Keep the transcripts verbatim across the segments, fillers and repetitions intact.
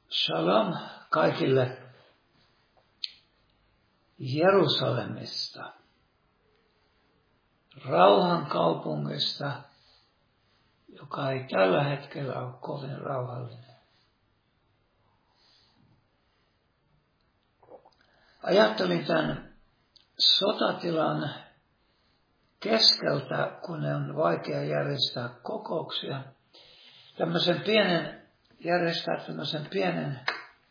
Shalom kaikille Jerusalemista, rauhan kaupungista, joka ei tällä hetkellä ole kovin rauhallinen. Ajattelin tämän sotatilan keskeltä, kun on vaikea järjestää kokouksia, tämmöisen pienen, järjestää tämmöisen pienen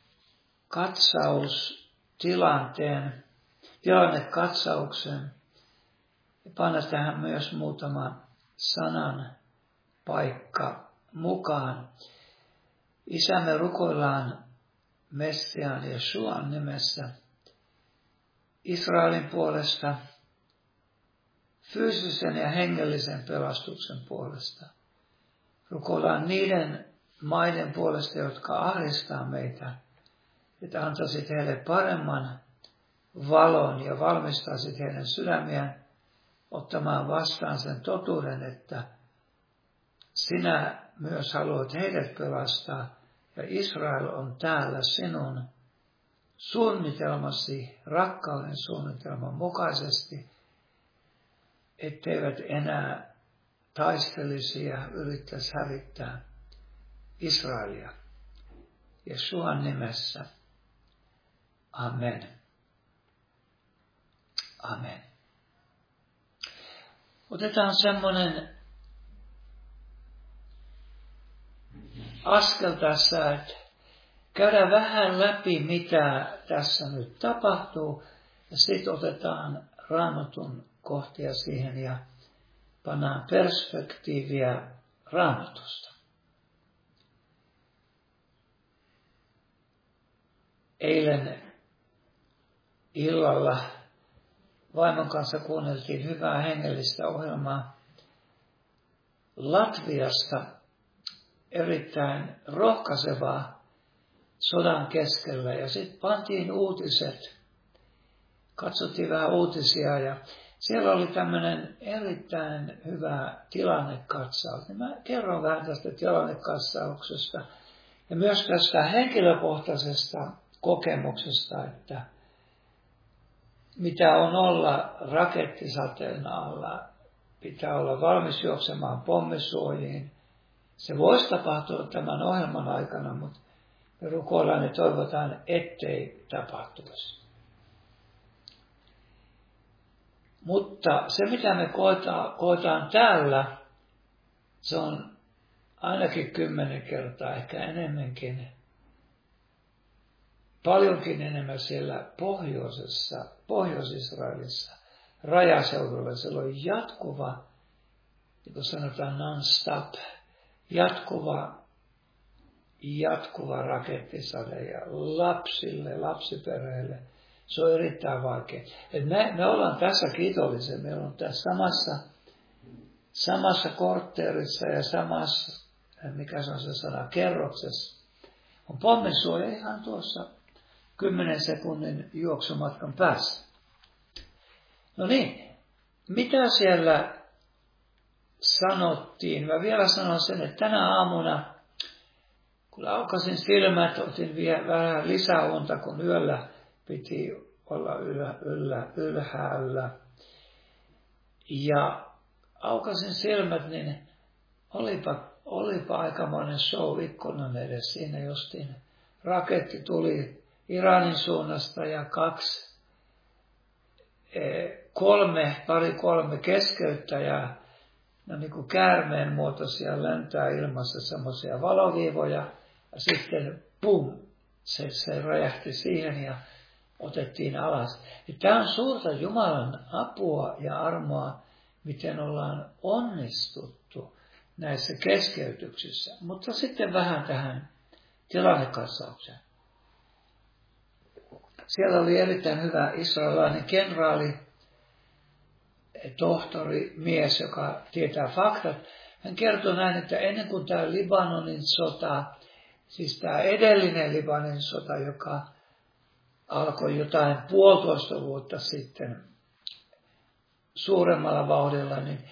katsaustilanteen, tilannekatsauksen ja panna tähän myös muutama sanan paikka mukaan. Isämme, rukoillaan Messiaan Jeshuan nimessä Israelin puolesta, fyysisen ja hengellisen pelastuksen puolesta. Rukoillaan niiden maiden puolesta, jotka ahdistaa meitä, että antaisit heille paremman valon ja valmistaisit heidän sydämiään ottamaan vastaan sen totuuden, että sinä myös haluat heidät pelastaa ja Israel on täällä sinun suunnitelmasi, rakkauden suunnitelman mukaisesti, etteivät enää taistelisi ja yrittäisi hävittää Israelia. Jeshuan nimessä. Amen. Amen. Otetaan semmoinen askel tässä, että käydään vähän läpi, mitä tässä nyt tapahtuu, ja sitten otetaan Raamatun kohtia siihen ja pannaan perspektiiviä Raamatusta. Eilen illalla vaimon kanssa kuunneltiin hyvää hengellistä ohjelmaa Latviasta, erittäin rohkaisevaa sodan keskellä. Ja sitten pantiin uutiset, katsottiin vähän uutisia ja siellä oli tämmöinen erittäin hyvä tilannekatsaus. Niin mä kerron vähän tästä tilannekatsauksesta ja myös tästä henkilökohtaisesta kokemuksesta, että mitä on olla rakettisateen alla, pitää olla valmis juoksemaan pommisuojiin. Se voisi tapahtua tämän ohjelman aikana, mutta me rukoillaan ja toivotaan, ettei tapahtuisi. Mutta se, mitä me koetaan, koetaan täällä, se on ainakin kymmenen kertaa, ehkä enemmänkin, paljonkin enemmän siellä pohjoisessa, Pohjois-Israelissa, rajaseudulla. Siellä on jatkuva, niin kuin sanotaan non-stop, jatkuva, jatkuva rakettisade ja lapsille, lapsiperheille. Se on erittäin vaikea. Et me, me ollaan tässä kiitollisia. Me ollaan tässä samassa, samassa kortteerissa ja samassa, mikä se on se sana, kerroksessa. On pommisuoja ihan tuossa kymmenen sekunnin juoksumatkan päässä. No niin, mitä siellä sanottiin? Mä vielä sanon sen, että tänä aamuna, kun aukasin silmät, otin vielä vähän lisäunta, kun yöllä piti olla ylä, yllä, ylhäällä. Ja aukasin silmät, niin olipa, olipa aikamoinen show ikkunan edes. Siinä justiin raketti tuli Iranin suunnasta ja kaksi, kolme, pari kolme keskeyttäjää, no niin kuin käärmeen muotoisia lentää ilmassa semmoisia valoviivoja ja sitten pum, se, se räjähti siihen ja otettiin alas. Ja tämä on suurta Jumalan apua ja armoa, miten ollaan onnistuttu näissä keskeytyksissä. Mutta sitten vähän tähän tilannekatsaukseen. Siellä oli erittäin hyvä israelilainen kenraali, tohtori, mies, joka tietää faktat. Hän kertoi näin, että ennen kuin tämä Libanonin sota, siis tämä edellinen Libanonin sota, joka alkoi jotain puolitoista vuotta sitten suuremmalla vauhdilla, niin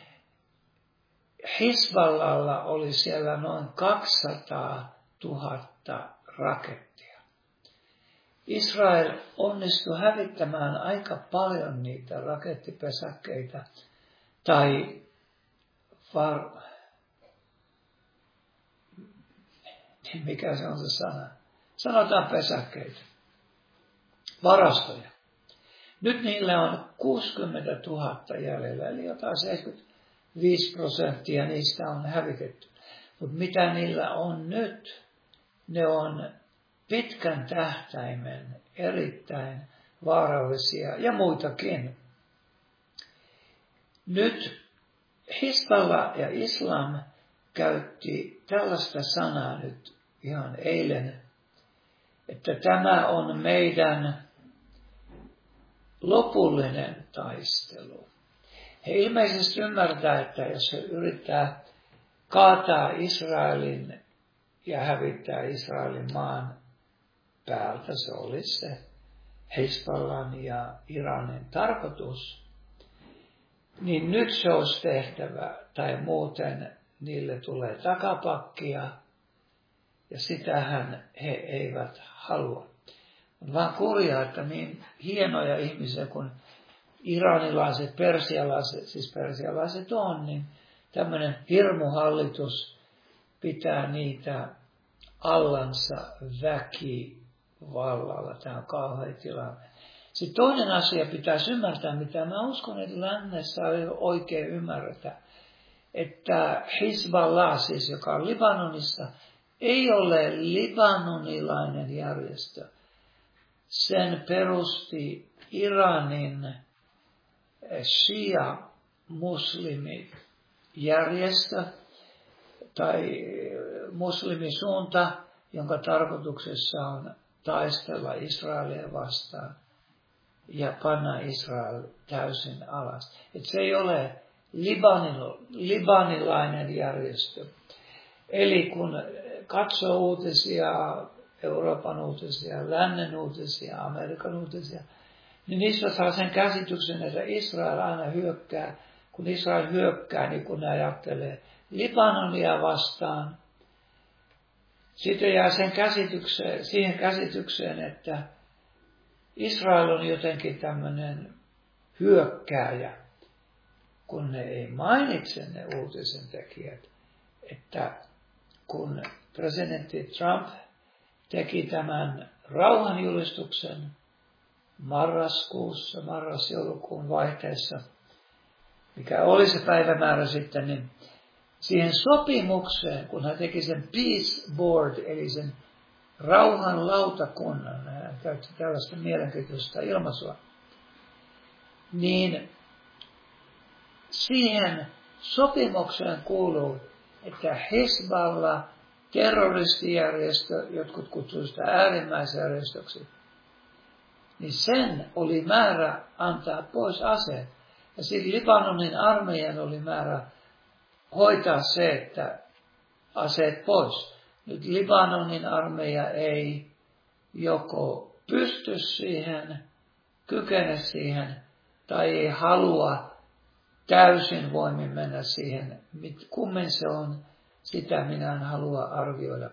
Hisballalla oli siellä noin kaksisataatuhatta rakettia. Israel onnistui hävittämään aika paljon niitä rakettipesäkkeitä tai var... mikä se on se sana? Sanotaan pesäkkeitä, varastoja. Nyt niillä on kuusikymmentätuhatta jäljellä, eli jotain seitsemänkymmentäviisi prosenttia niistä on hävitetty. Mutta mitä niillä on nyt, ne on pitkän tähtäimen erittäin vaarallisia ja muitakin. Nyt Hizbollah ja Islam käytti tällaista sanaa nyt ihan eilen, että tämä on meidän lopullinen taistelu. He ilmeisesti ymmärtää, että jos he yrittää kaataa Israelin ja hävittää Israelin maan päältä, se olisi se Hizbollahin ja Iranin tarkoitus, niin nyt se olisi tehtävä, tai muuten niille tulee takapakkia, ja sitähän he eivät halua. On vaan kurjaa, että niin hienoja ihmisiä kuin iranilaiset, persialaiset, siis persialaiset on, niin tämmöinen hirmuhallitus pitää niitä allansa väkivallalla. Tämä on kauhea tilanne. Sitten toinen asia pitäisi ymmärtää, mitä mä uskon, että lännessä ei oikein ymmärretä, että Hizbollah, siis joka on Libanonissa, ei ole libanonilainen järjestö. Sen perusti Iranin shia-muslimijärjestö tai muslimisuunta, jonka tarkoituksessa on taistella Israelia vastaan ja panna Israel täysin alas. Et se ei ole libanilainen järjestö. Eli kun katsoo uutisia, Euroopan uutisia, lännen uutisia, Amerikan uutisia, niin niistä saa sen käsityksen, että Israel aina hyökkää. Kun Israel hyökkää, niin kun ne ajattelee Libanonia vastaan, sitten jää sen käsitykseen, siihen käsitykseen, että Israel on jotenkin tämmöinen hyökkääjä, kun ne ei mainitse ne uutisen tekijät, että kun presidentti Trump teki tämän rauhanjulistuksen marraskuussa, marras-joulukuun vaihteessa, mikä oli se päivämäärä sitten, niin siihen sopimukseen, kun hän teki sen Peace Board, eli sen rauhan lautakunnan, hän käytti tällaista mielenkiintoista ilmaisua, niin siihen sopimukseen kuuluu, että Hezbollah, terroristijärjestö, jotkut kutsuivat sitä äärimmäisjärjestöksi, niin sen oli määrä antaa pois aseet. Ja sitten Libanonin armeijan oli määrä hoitaa se, että aseet pois. Nyt Libanonin armeija ei joko pysty siihen, kykene siihen, tai ei halua täysin voimin mennä siihen. Kummin se on, sitä minä en halua arvioida.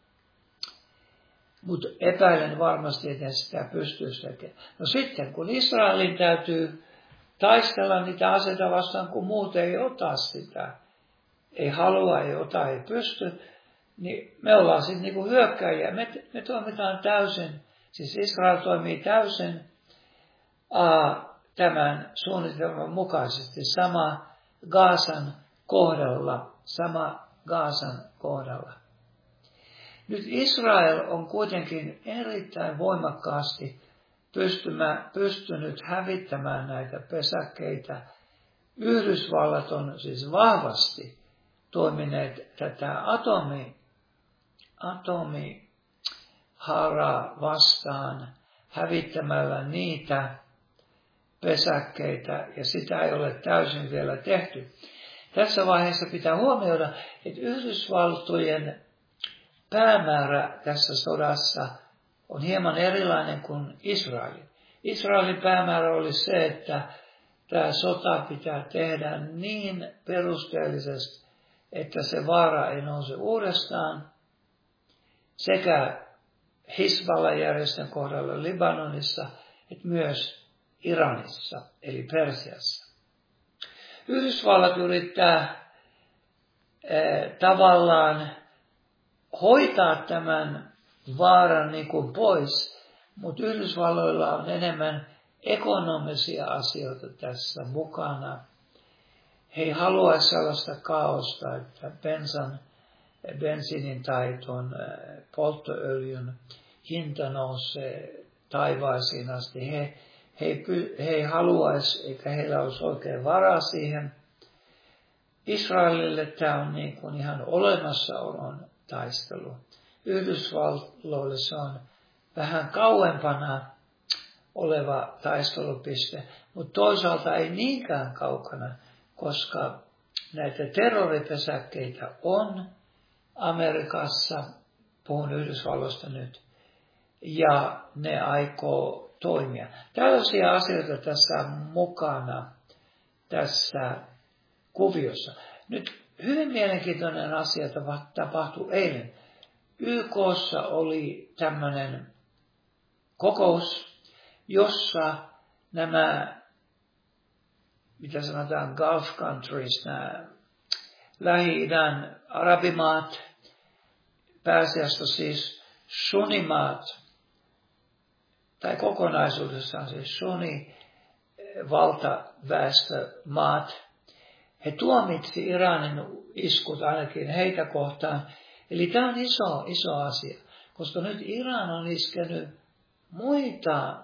Mutta epäilen varmasti, että sitä pystyisi tekemään. No sitten, kun Israelin täytyy taistella niitä aseita vastaan, kun muut ei ota sitä, ei halua, ei ota, ei pysty, niin me ollaan sitten niinku hyökkäjiä. Me, me toimitaan täysin, siis Israel toimii täysin aa, tämän suunnitelman mukaisesti. Sama Gaasan kohdalla, sama Gaasan kohdalla. Nyt Israel on kuitenkin erittäin voimakkaasti pystymä, pystynyt hävittämään näitä pesäkkeitä. Yhdysvallat on siis vahvasti toimineet tätä atomi, atomiharaa vastaan hävittämällä niitä pesäkkeitä, ja sitä ei ole täysin vielä tehty. Tässä vaiheessa pitää huomioida, että Yhdysvaltojen päämäärä tässä sodassa on hieman erilainen kuin Israelin. Israelin päämäärä oli se, että tämä sota pitää tehdä niin perusteellisesti, että se vaara ei nouse uudestaan, sekä Hizballah-järjestön kohdalla Libanonissa, että myös Iranissa, eli Persiassa. Yhdysvallat yrittää eh, tavallaan hoitaa tämän vaaran niin kuin pois, mutta Yhdysvalloilla on enemmän ekonomisia asioita tässä mukana. He ei halua sellaista kaosta, että bensan, bensiinin tai tuon polttoöljyn hinta nousee taivaisiin asti. He, he, ei, he ei haluaisi, eikä heillä olisi oikein varaa siihen. Israelille tämä on niin kuin ihan olemassaolon taistelu. Yhdysvalloille se on vähän kauempana oleva taistelupiste, mutta toisaalta ei niinkään kaukana, koska näitä terroripesäkkeitä on Amerikassa, puhun Yhdysvalloista nyt, ja ne aikoo toimia. Tällaisia asioita tässä on mukana tässä kuviossa. Nyt hyvin mielenkiintoinen asia tapahtui eilen. Y K:ssa oli tämmöinen kokous, jossa nämä, mitä sanotaan, Gulf countries, nämä Lähi-idän arabimaat, pääasiassa siis sunnimaat, tai kokonaisuudessaan siis sunni valtaväestömaat, he tuomitsi Iranin iskut ainakin heitä kohtaan. Eli tämä on iso, iso asia, koska nyt Iran on iskenyt muita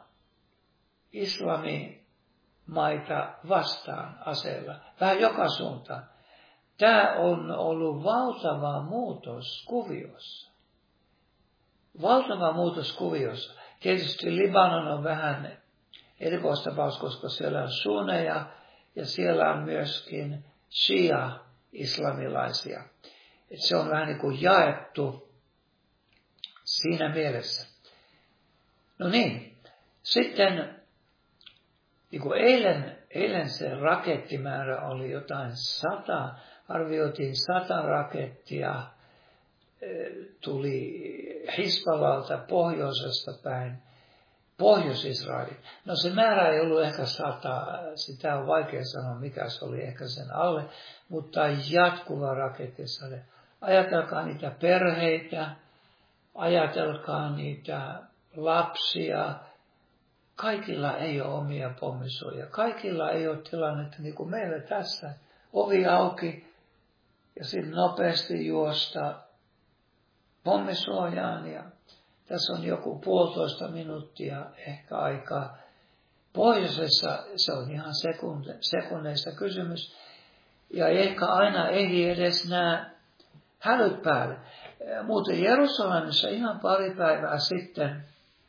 islamimaita vastaan aseella, vähän joka suuntaan. Tämä on ollut valtava muutos kuviossa. Valtava muutos kuviossa. Tietysti Libanon on vähän erikoistapaus, koska siellä on sunneja ja siellä on myöskin shia-islamilaisia. Et se on vähän niin kuin jaettu siinä mielessä. No niin, sitten niin kuin eilen, eilen se rakettimäärä oli jotain sata, arvioitiin sata rakettia, tuli Hizballalta pohjoisesta päin, Pohjois-Israelin. No se määrä ei ollut ehkä sata, sitä on vaikea sanoa mikä se oli, ehkä sen alle, mutta jatkuva raketisade. Ajatelkaa niitä perheitä, ajatelkaa niitä lapsia. Kaikilla ei ole omia pommisuojia. Kaikilla ei ole tilannetta niin kuin meillä tässä. Ovi auki ja sitten nopeasti juosta pommisuojaan. Ja tässä on joku puolitoista minuuttia ehkä aikaa. Pohjoisessa se on ihan sekunde, sekunneista kysymys. Ja ehkä aina ei edes nämä hälyt päälle. Muuten Jerusalemissa ihan pari päivää sitten,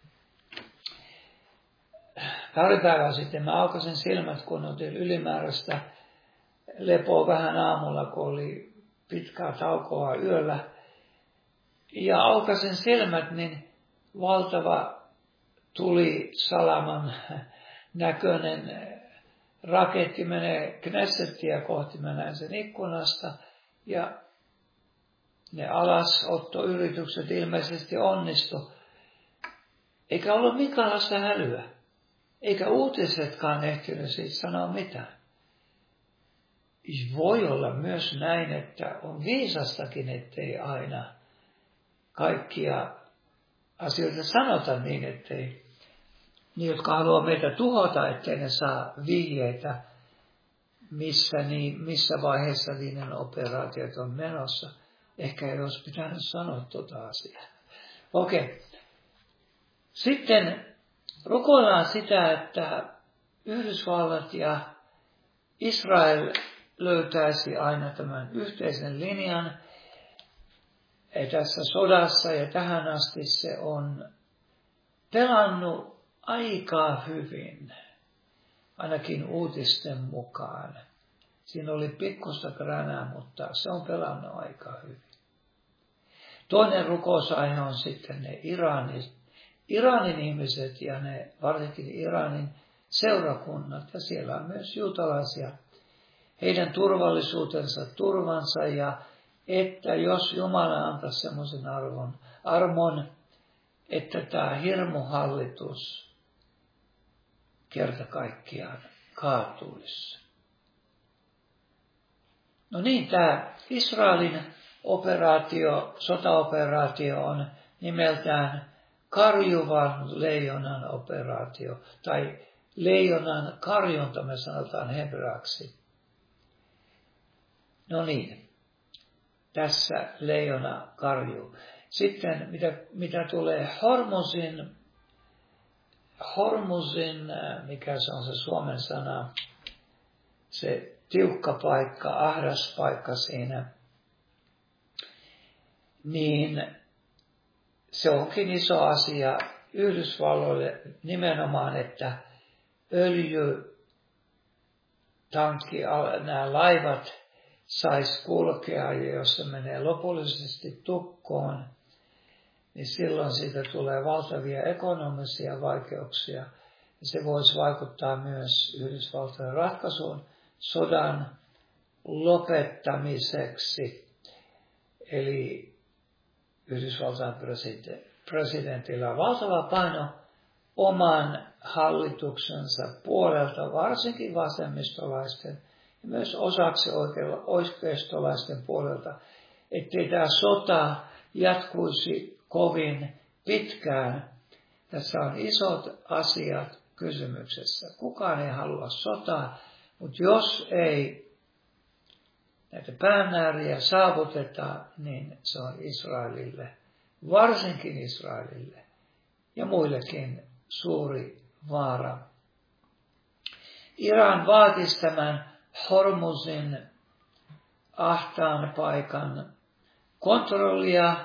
pari päivää sitten mä aukasin silmät, kun otin ylimääräistä lepoa vähän aamulla, kun oli pitkää taukoa yöllä. Ja aukasin silmät, niin valtava tuli salaman näköinen raketti menee Knessettiä kohti, mä näin sen ikkunasta, ja ne alasottoyritykset ilmeisesti onnistu. Eikä ollut minkäänlaista hälyä. Eikä uutisetkaan ehtinyt siitä sanoa mitään. Voi olla myös näin, että on viisastakin, ettei aina kaikkia asioita sanota niin, ettei niin, jotka haluaa meitä tuhota, ettei ne saa vihjeitä, missä, niin, missä vaiheessa niiden operaatiot on menossa. Ehkä ei olisi pitänyt sanoa tuota asiaa. Okei. Okay. Sitten rukoillaan sitä, että Yhdysvallat ja Israel löytäisi aina tämän yhteisen linjan tässä sodassa, ja tähän asti se on pelannut aika hyvin, ainakin uutisten mukaan. Siinä oli pikkusta kränää, mutta se on pelannut aika hyvin. Toinen rukousaihe on sitten ne Iranin, Iranin ihmiset ja ne varsinkin Iranin seurakunnat. Ja siellä on myös juutalaisia. Heidän turvallisuutensa, turvansa ja että jos Jumala antaisi semmoisen arvon, armon, että tämä hirmuhallitus kerta kaikkiaan kaatuisi. No niin, tämä Israelin operaatio, sotaoperaatio on nimeltään karjuvan leijonan operaatio, tai leijonan karjunta me sanotaan hebraaksi. No niin, tässä leijona karjuu. Sitten mitä, mitä tulee Hormuzin, Hormuzin, mikä se on se suomen sana, se tiukka paikka, ahdas paikka siinä, niin se onkin iso asia Yhdysvalloille nimenomaan, että öljy, tankki, nämä laivat sais kulkea, ja jos se menee lopullisesti tukkoon, niin silloin siitä tulee valtavia ekonomisia vaikeuksia. Ja se voisi vaikuttaa myös Yhdysvaltojen ratkaisuun sodan lopettamiseksi. Eli Yhdysvaltain presidentillä on valtava paino oman hallituksensa puolelta, varsinkin vasemmistolaisten ja myös osaksi oikeistolaisten puolelta, ettei tämä sota jatkuisi kovin pitkään. Tässä on isot asiat kysymyksessä. Kukaan ei halua sotaa, mutta jos ei näitä päämääriä saavuteta, niin se on Israelille, varsinkin Israelille ja muillekin suuri vaara. Iran vaatisi tämän Hormuzin ahtaan paikan kontrollia,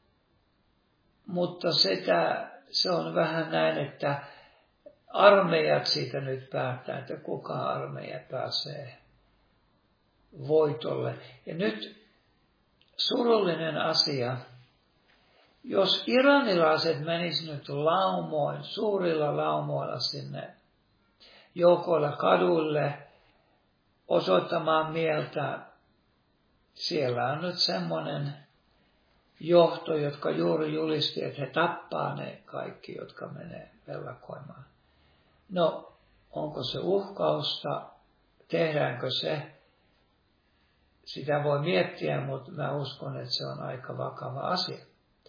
mutta sitä, se on vähän näin, että armeijat siitä nyt päättää, että kuka armeija pääsee voitolle. Ja nyt surullinen asia, jos iranilaiset menisivät nyt laumoin, suurilla laumoilla sinne joukoilla kaduille osoittamaan mieltä, siellä on nyt semmoinen johto, jotka juuri julisti, että he tappaa ne kaikki, jotka menee mellakoimaan. No, onko se uhkausta? Tehdäänkö se? Sitä voi miettiä, mutta mä uskon, että se on aika vakava asia.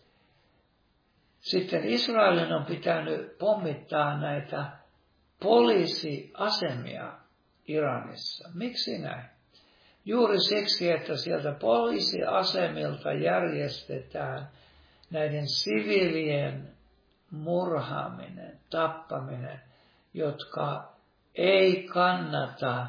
Sitten Israelin on pitänyt pommittaa näitä poliisiasemia Iranissa. Miksi näin? Juuri siksi, että sieltä poliisiasemilta järjestetään näiden siviilien murhaaminen, tappaminen, jotka ei kannata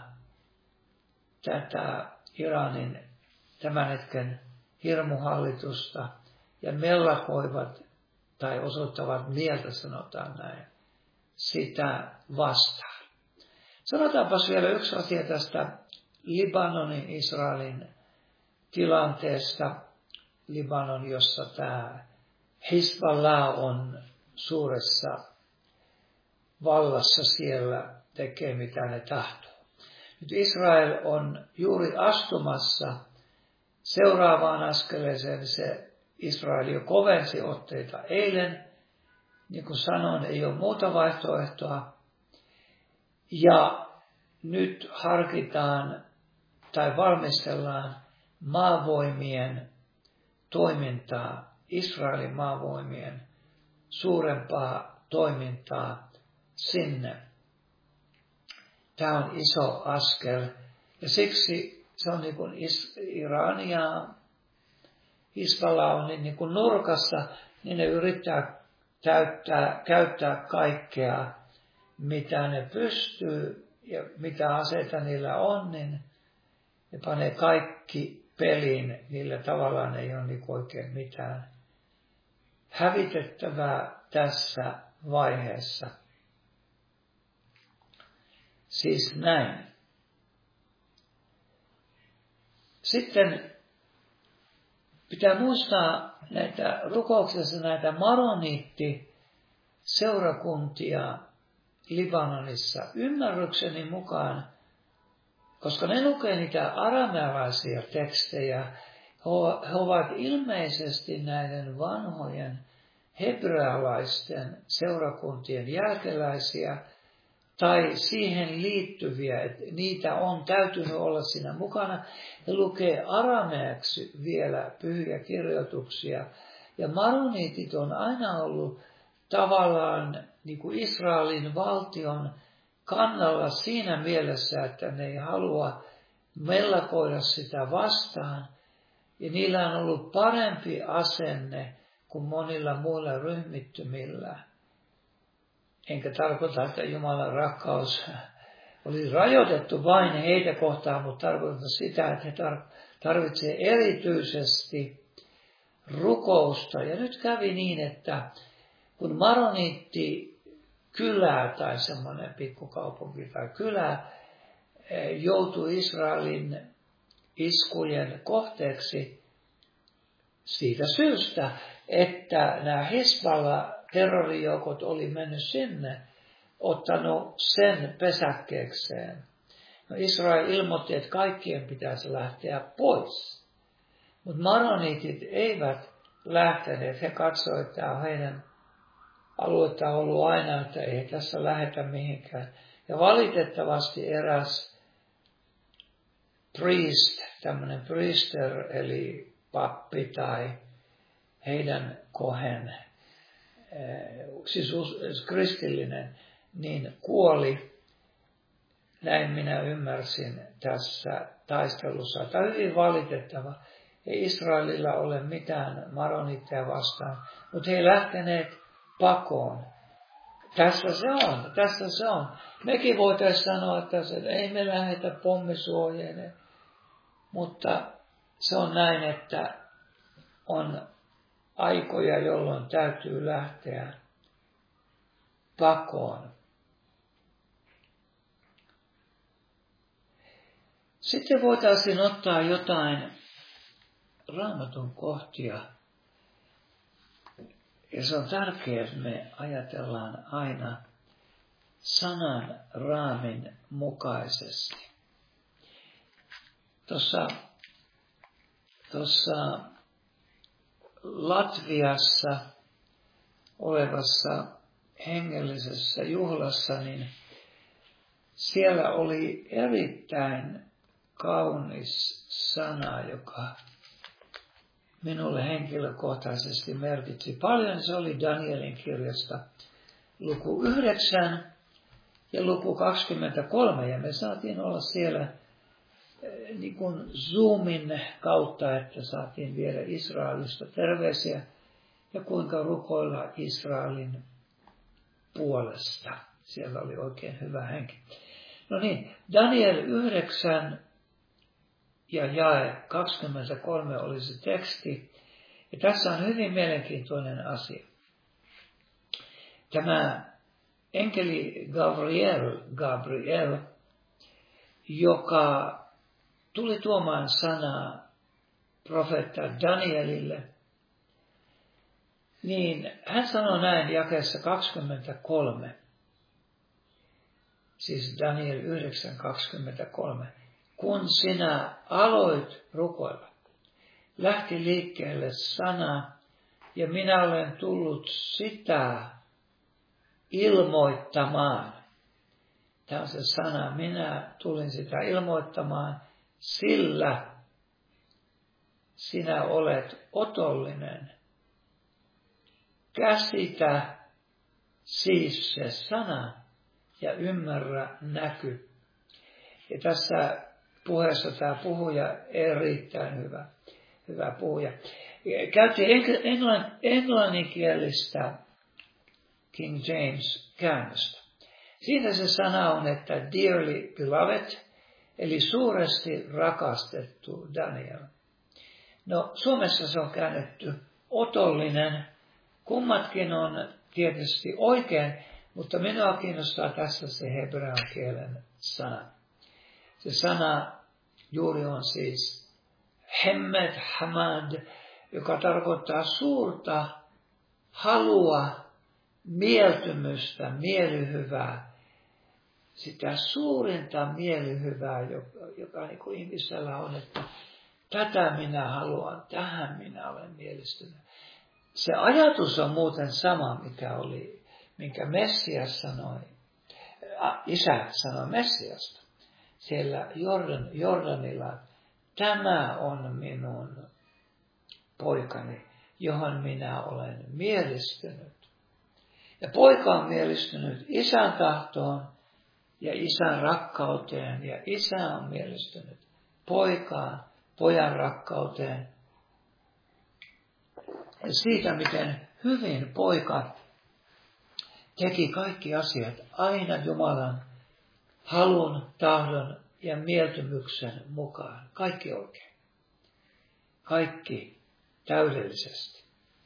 tätä Iranin tämän hetken hirmuhallitusta ja mellakoivat tai osoittavat mieltä, sanotaan näin, sitä vastaan. Sanotaanpas vielä yksi asia tästä Libanonin, Israelin tilanteesta. Libanon, jossa tämä Hizballah on suuressa vallassa siellä, tekee mitä ne tahtoo. Nyt Israel on juuri astumassa seuraavaan askeleeseen. Se Israel jo kovensi otteita eilen. Niin kuin sanoin, ei ole muuta vaihtoehtoa. Ja nyt harkitaan tai valmistellaan maavoimien toimintaa, Israelin maavoimien suurempaa toimintaa sinne. Tämä on iso askel ja siksi se on niin kuin Iran ja Hizballah on niin kuin nurkassa, niin ne yrittää täyttää, käyttää kaikkea, mitä ne pystyy ja mitä aseita niillä on, niin ne panee kaikki peliin, niillä tavallaan ei ole niin oikein mitään hävitettävää tässä vaiheessa. Siis näin. Sitten pitää muistaa näitä rukouksessa näitä maroniitti-seurakuntia Libanonissa. Ymmärrykseni mukaan, koska ne lukee niitä aramealaisia tekstejä, he ovat ilmeisesti näiden vanhojen hebrealaisten seurakuntien jälkeläisiä tai siihen liittyviä, että niitä on täytynyt olla siinä mukana. He lukee arameaksi vielä pyhiä kirjoituksia. Ja maroniitit on aina ollut tavallaan niin kuin Israelin valtion kannalla siinä mielessä, että ne ei halua mellakoida sitä vastaan. Ja niillä on ollut parempi asenne kuin monilla muilla ryhmittymillä. Enkä tarkoita, että Jumalan rakkaus oli rajoitettu vain heitä kohtaan, mutta tarkoitan sitä, että he tarvitsevat erityisesti rukousta. Ja nyt kävi niin, että kun maroniitti kylä tai semmoinen pikkukaupunki tai kylä joutui Israelin iskujen kohteeksi siitä syystä, että nämä Hizballah-terrorijoukot oli mennyt sinne, ottanut sen pesäkkeekseen. No Israel ilmoitti, että kaikkien pitäisi lähteä pois. Mutta maroniitit eivät lähteneet. He katsoivat, että tämä on heidän aluetta ollut aina, että ei tässä lähetä mihinkään. Ja valitettavasti eräs priest, tämmöinen priester, eli pappi tai heidän kohen, siis kristillinen, niin kuoli, näin minä ymmärsin tässä taistelussa. Tämä on hyvin valitettava. Ei Israelilla ole mitään maronitteja vastaan, mutta he ei lähteneet pakoon. Tässä se on, tässä se on. Mekin voitaisiin sanoa, että ei me lähetä pommisuojeen, mutta se on näin, että on aikoja, jolloin täytyy lähteä pakoon. Sitten voitaisiin ottaa jotain Raamatun kohtia. Ja se on tärkeää, että me ajatellaan aina sanan raamin mukaisesti. Tuossa, tuossa Latviassa olevassa hengellisessä juhlassa, niin siellä oli erittäin kaunis sana, joka minulle henkilökohtaisesti merkitsi paljon. Se oli Danielin kirjasta luku yhdeksän ja luku kaksikymmentäkolme. Ja me saatiin olla siellä niin kuin Zoomin kautta, että saatiin viedä Israelista terveisiä ja kuinka rukoilla Israelin puolesta. Siellä oli oikein hyvä henki. No niin, Daniel yhdeksän ja jae kaksikymmentäkolme oli se teksti. Ja tässä on hyvin mielenkiintoinen asia. Tämä enkeli Gabriel, Gabriel, joka tuli tuomaan sanaa profeetta Danielille, niin hän sanoi näin jakeessa kaksikymmentäkolme. Siis Daniel yhdeksän kaksikymmentäkolme. Kun sinä aloit rukoilla, lähti liikkeelle sana, ja minä olen tullut sitä ilmoittamaan. Tämä on se sana, minä tulin sitä ilmoittamaan, sillä sinä olet otollinen. Käsitä siis se sana ja ymmärrä näky. Ja tässä puheessa tämä puhuja erittäin hyvä, hyvä puhuja. Käytiin englanninkielistä King James käännöstä. Siinä se sana on, että dearly beloved, eli suuresti rakastettu Daniel. No Suomessa se on käännetty otollinen. Kummatkin on tietysti oikein, mutta minua kiinnostaa tässä se hebrean kielen sana. Se sana juuri on siis hemmed hamad, joka tarkoittaa suurta halua, mieltymystä, mielihyvää. Sitä suurinta mielihyvää, joka, joka niin kuin ihmisellä on, että tätä minä haluan, tähän minä olen mielistynyt. Se ajatus on muuten sama, mikä oli, minkä Messias sanoi, isä sanoi Messiasta. Siellä Jordan, Jordanilla, tämä on minun poikani, johon minä olen mielistynyt. Ja poika on mielistynyt isän tahtoon ja isän rakkauteen, ja isä on mielistynyt poikaan, pojan rakkauteen. Ja siitä, miten hyvin poika teki kaikki asiat aina Jumalan halun, tahdon ja mieltymyksen mukaan. Kaikki oikein. Kaikki täydellisesti.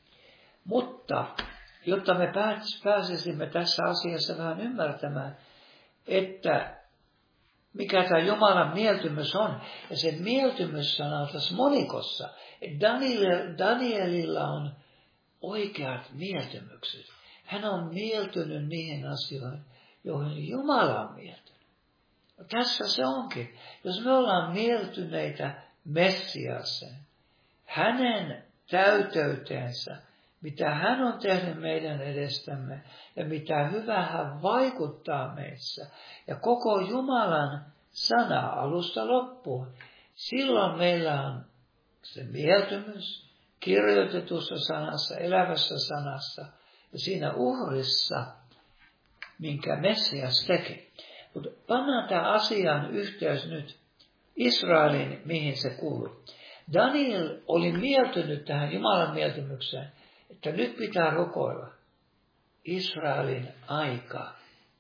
Mutta jotta me pääsisimme tässä asiassa vähän ymmärtämään, että mikä tämä Jumalan mieltymys on. Ja se mieltymys on tässä monikossa. Daniel, Danielilla on oikeat mieltymykset. Hän on mieltynyt niihin asioihin, joihin Jumala on mieltynyt. No tässä se onkin. Jos me ollaan mieltyneitä Messiaseen, hänen täyteyteensä, mitä hän on tehnyt meidän edestämme ja mitä hyvää hän vaikuttaa meissä ja koko Jumalan sana alusta loppuun, silloin meillä on se mieltymys kirjoitetussa sanassa, elävässä sanassa ja siinä uhrissa, minkä Messias teki. Mutta pannaan tämä asian yhteys nyt Israelin, mihin se kuuluu. Daniel oli mieltynyt tähän Jumalan mieltymykseen, että nyt pitää rukoilla Israelin aikaa.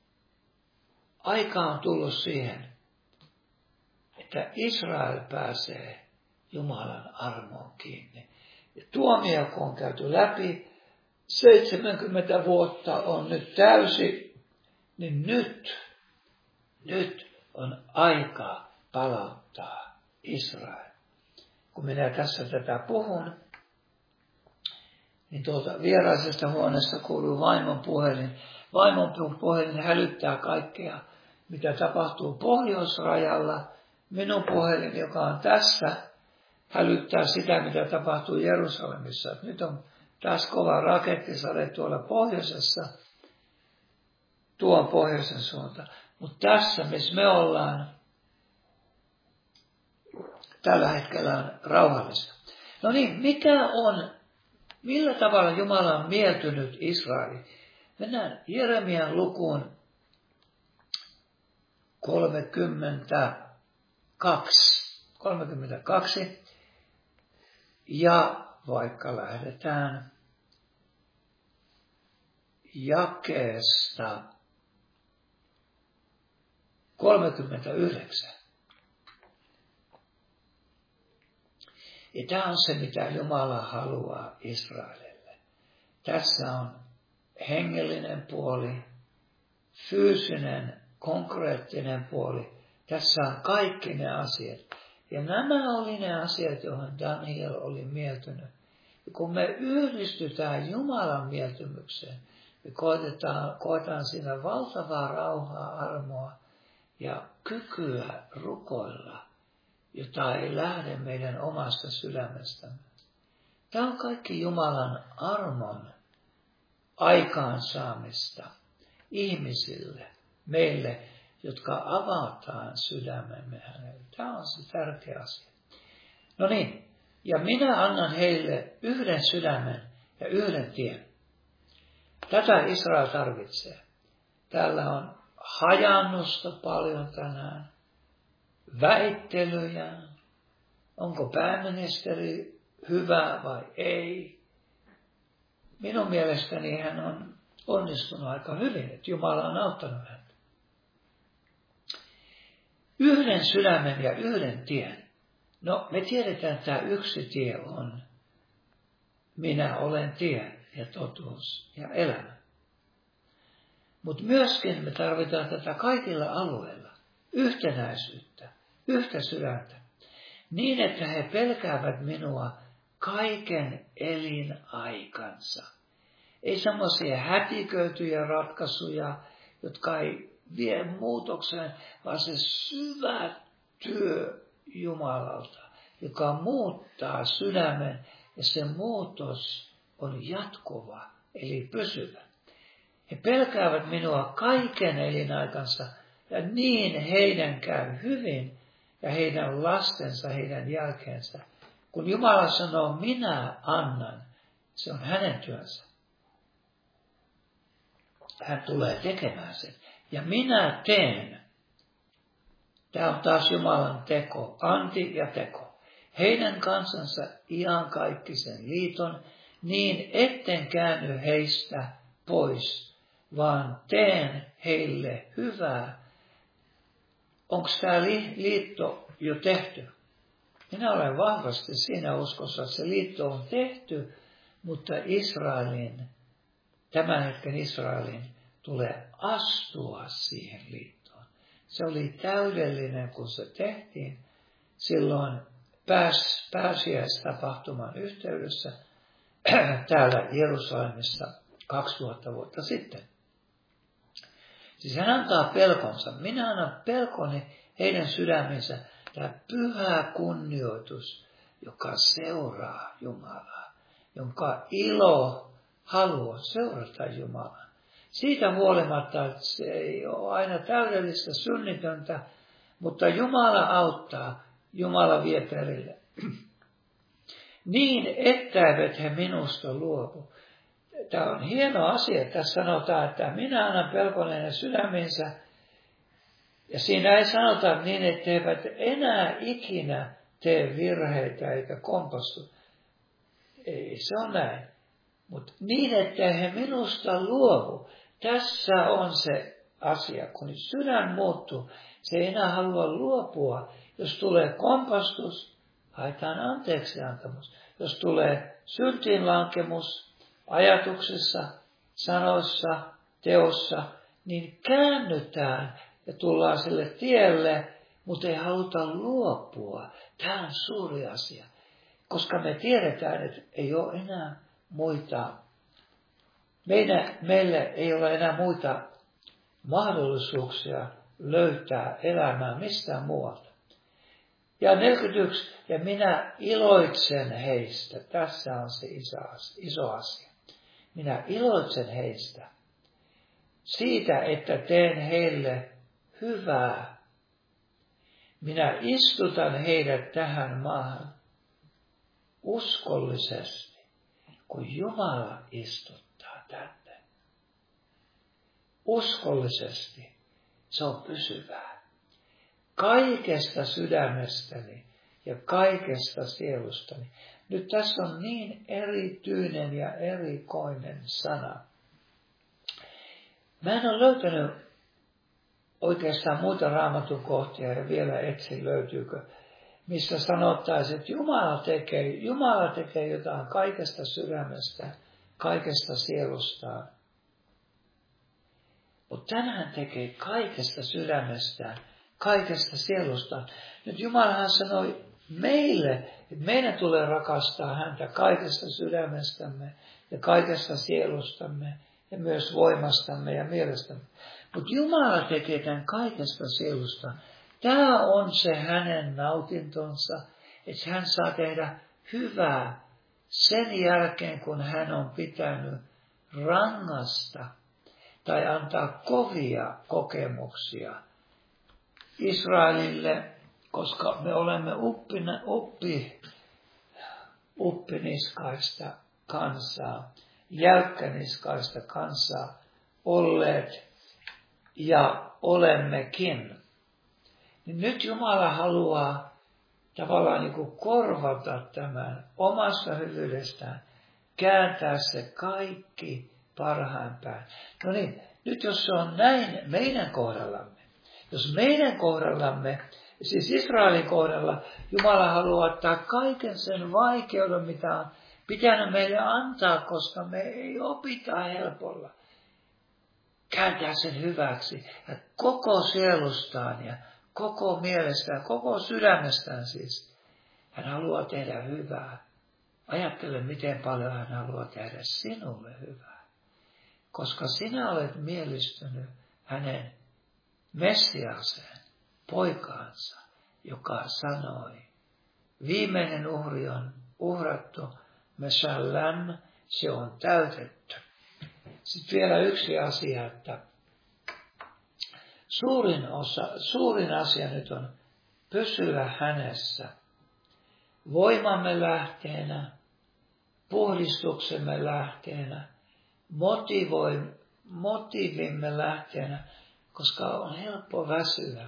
Aika on tullut siihen, että Israel pääsee Jumalan armoon kiinni. Ja tuomio, kun on käyty läpi, seitsemänkymmentä vuotta on nyt täysi, niin nyt, nyt on aika palauttaa Israel. Kun minä tässä tätä puhun, niin tuolta vieraisesta huoneesta kuuluu vaimon puhelin. Vaimon puhelin hälyttää kaikkea, mitä tapahtuu pohjoisrajalla. Minun puhelin, joka on tässä, hälyttää sitä, mitä tapahtuu Jerusalemissa. Nyt on taas kova rakettisade tuolla pohjoisessa, tuon pohjoisen suuntaan. Mutta tässä, missä me ollaan, tällä hetkellä on rauhallista. No niin, mikä on, millä tavalla Jumala on mieltynyt Israeliin? Mennään Jeremian lukuun kolmekymmentäkaksi. kolmekymmentäkaksi. Ja vaikka lähdetään jakeesta kolmekymmentäyhdeksän. Ja tämä on se, mitä Jumala haluaa Israelille. Tässä on hengellinen puoli, fyysinen, konkreettinen puoli. Tässä on kaikki ne asiat. Ja nämä oli ne asiat, joihin Daniel oli mieltynyt. Ja kun me yhdistytään Jumalan mieltymykseen, me koetaan, koetaan siinä valtavaa rauhaa, armoa ja kykyä rukoilla, jota ei lähde meidän omasta sydämestämme. Tämä on kaikki Jumalan armon aikaansaamista ihmisille, meille, jotka avataan sydämemme hänelle. Tämä on se tärkeä asia. No niin, ja minä annan heille yhden sydämen ja yhden tien. Tätä Israel tarvitsee. Täällä on hajannusta paljon tänään, väittelyjä, onko pääministeri hyvä vai ei. Minun mielestäni hän on onnistunut aika hyvin, että Jumala on auttanut häntä. Yhden sydämen ja yhden tien. No, me tiedetään, että tämä yksi tie on minä olen tie ja totuus ja elämä. Mutta myöskin me tarvitaan tätä kaikilla alueilla. Yhtenäisyyttä, yhtä sydäntä. Niin, että he pelkäävät minua kaiken elinaikansa. Ei semmoisia hätiköityjä ratkaisuja, jotka ei vie muutokseen, vaan se syvä työ Jumalalta, joka muuttaa sydämen, ja se muutos on jatkuva, eli pysyvä. He pelkäävät minua kaiken elinaikansa, ja niin heidän käy hyvin, ja heidän lastensa heidän jälkeensä. Kun Jumala sanoo, minä annan, se on hänen työnsä. Hän tulee tekemään sen. Ja minä teen. Tämä on taas Jumalan teko, anti ja teko. Heidän kansansa iankaikkisen liiton, niin etten käänny heistä pois, vaan teen heille hyvää. Onko tämä liitto jo tehty? Minä olen vahvasti siinä uskossa, että se liitto on tehty, mutta Israelin, tämän hetken Israelin, tulee astua siihen liittoon. Se oli täydellinen, kun se tehtiin silloin pääs, pääsiäistapahtuman yhteydessä täällä Jerusalemissa kaksituhatta vuotta sitten. Siis hän antaa pelkonsa. Minä annan pelkoni heidän sydämensä. Tämä pyhä kunnioitus, joka seuraa Jumalaa, jonka ilo haluaa seurata Jumalaa. Siitä huolimatta, että se ei ole aina täydellistä synnitöntä, mutta Jumala auttaa, Jumala vie perille. Niin ettäivät he minusta luovu. Tämä on hieno asia. Tässä sanotaan, että minä annan pelkoneen sydämensä. Ja siinä ei sanota niin, että he eivät enää ikinä tee virheitä eikä kompastu. Ei se on näin. Mutta niin, että he minusta luovu. Tässä on se asia. Kun sydän muuttuu, se ei enää halua luopua. Jos tulee kompastus, haetaan anteeksi antamus. Jos tulee syntiinlankemus ajatuksessa, sanoissa, teossa, niin käännytään ja tullaan sille tielle, mutta ei haluta luopua. Tämä on suuri asia, koska me tiedetään, että ei ole enää muita, meidän, meille ei ole enää muita mahdollisuuksia löytää elämää mistään muualta. Ja neljäkymmentäyksi, ja minä iloitsen heistä. Tässä on se iso asia. Minä iloitsen heistä siitä, että teen heille hyvää. Minä istutan heidät tähän maahan uskollisesti, kun Jumala istuttaa tänne. Uskollisesti. Se on pysyvää. Kaikesta sydämestäni ja kaikesta sielustani. Nyt tässä on niin erityinen ja erikoinen sana. Mä en ole löytänyt oikeastaan muita raamatun kohtia ja vielä etsin löytyykö, missä sanottaisiin, että Jumala tekee, Jumala tekee jotain kaikesta sydämestä, kaikesta sielustaan. Mutta tänään tekee kaikesta sydämestään, kaikesta sielustaan. Nyt Jumalahan sanoi meille, että meidän tulee rakastaa häntä kaikesta sydämestämme ja kaikesta sielustamme ja myös voimastamme ja mielestämme. Mutta Jumala tekee tämän kaikesta sielusta. Tämä on se hänen nautintonsa, että hän saa tehdä hyvää sen jälkeen, kun hän on pitänyt rangasta tai antaa kovia kokemuksia Israelille, koska me olemme uppina, uppi, uppiniskaista kansaa, jäykkäniskaista kansaa olleet ja olemmekin. Niin nyt Jumala haluaa tavallaan niin kuin korvata tämän omassa hyvyydestään, kääntää se kaikki parhaan päin. No niin, nyt jos se on näin meidän kohdallamme, jos meidän kohdallamme, siis Israelin kohdalla, Jumala haluaa ottaa kaiken sen vaikeuden, mitä on pitänyt meille antaa, koska me ei opita helpolla. Kääntää sen hyväksi ja koko sielustaan ja koko mielestään, koko sydämestään siis. Hän haluaa tehdä hyvää. Ajattele, miten paljon hän haluaa tehdä sinulle hyvää. Koska sinä olet miellystynyt hänen Messiaseen, poikaansa, joka sanoi, viimeinen uhri on uhrattu, Meshallam, se on täytetty. Sitten vielä yksi asia, että suurin, osa, suurin asia nyt on pysyä hänessä. Voimamme lähteenä, puhdistuksemme lähteenä, motivoi, motivimme lähteenä, koska on helppo väsyä.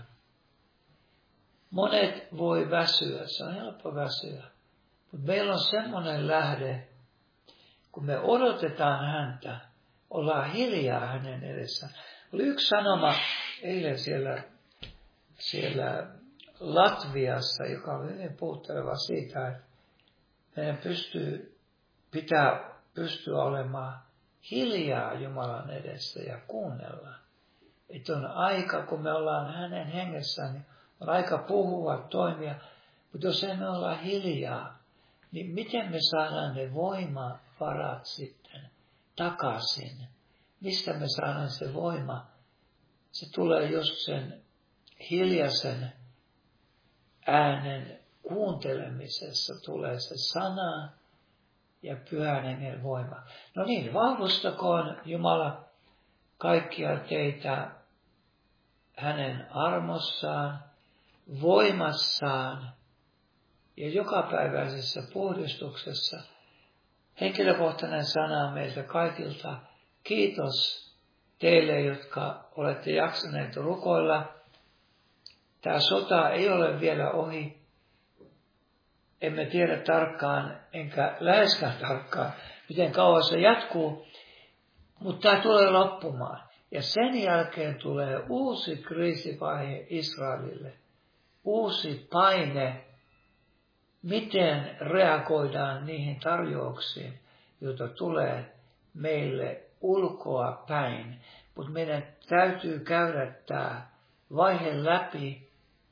Monet voi väsyä, se on helppo väsyä. Mutta meillä on semmoinen lähde, kun me odotetaan häntä, ollaan hiljaa hänen edessään. Oli yksi sanoma eilen siellä, siellä Latviassa, joka on hyvin puhutteleva siitä, että meidän pystyy, pitää pystyä olemaan hiljaa Jumalan edessä ja kuunnella. Että on aika, kun me ollaan hänen hengessään, niin on aika puhua, toimia. Mutta jos emme olla hiljaa, niin miten me saadaan ne voimavarat sitten takaisin? Mistä me saadaan se voima? Se tulee just sen hiljaisen äänen kuuntelemisessa tulee se sana ja pyhän hengen voima. No niin, vahvustakoon Jumala kaikkia teitä hänen armossaan, voimassaan ja jokapäiväisessä puhdistuksessa. Henkilökohtainen sana meiltä kaikilta. Kiitos teille, jotka olette jaksaneet rukoilla. Tämä sota ei ole vielä ohi. Emme tiedä tarkkaan, enkä läheskään tarkkaan, miten kauan se jatkuu. Mutta tämä tulee loppumaan. Ja sen jälkeen tulee uusi kriisivaihe Israelille. Uusi paine, miten reagoidaan niihin tarjouksiin, joita tulee meille ulkoa päin. Mutta meidän täytyy käydä tämä vaihe läpi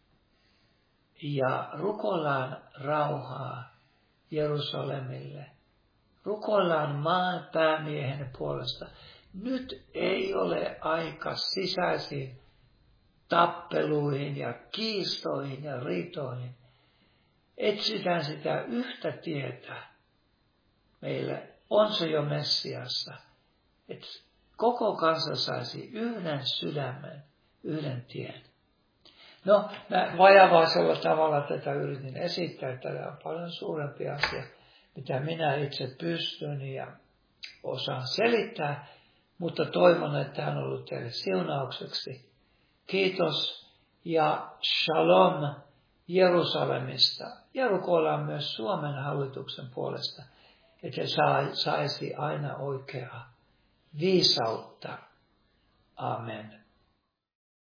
ja rukoillaan rauhaa Jerusalemille. Rukoillaan maan päämiehen puolesta. Nyt ei ole aika sisäisiin tappeluihin ja kiistoihin ja riitoihin. Etsitään sitä yhtä tietä. Meillä on se jo Messiassa, että koko kansa saisi yhden sydämen, yhden tien. No, mä vajavaisella tavalla tätä yritin esittää, että tämä on paljon suurempi asia, mitä minä itse pystyn ja osaan selittää, mutta toivon, että tämä on ollut teille siunaukseksi. Kiitos ja shalom Jerusalemista ja rukoillaan myös Suomen hallituksen puolesta, että se saisi aina oikeaa viisautta. Amen.